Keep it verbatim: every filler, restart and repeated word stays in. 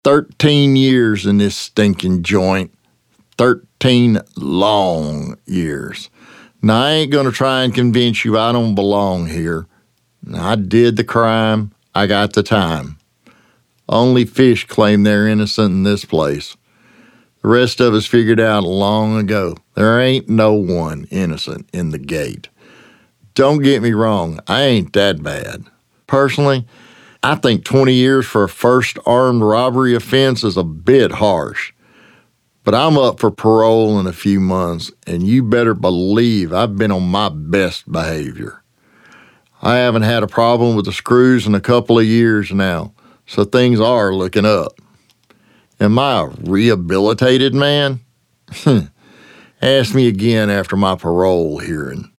Thirteen years in this stinking joint. Thirteen long years. Now, I ain't going to try and convince you I don't belong here. I did the crime. I got the time. Only fish claim they're innocent in this place. The rest of us figured out long ago. There ain't no one innocent in the gate. Don't get me wrong, I ain't that bad. Personally, I think twenty years for a first armed robbery offense is a bit harsh. But I'm up for parole in a few months, and you better believe I've been on my best behavior. I haven't had a problem with the screws in a couple of years now, so things are looking up. Am I a rehabilitated man? Ask me again after my parole hearing.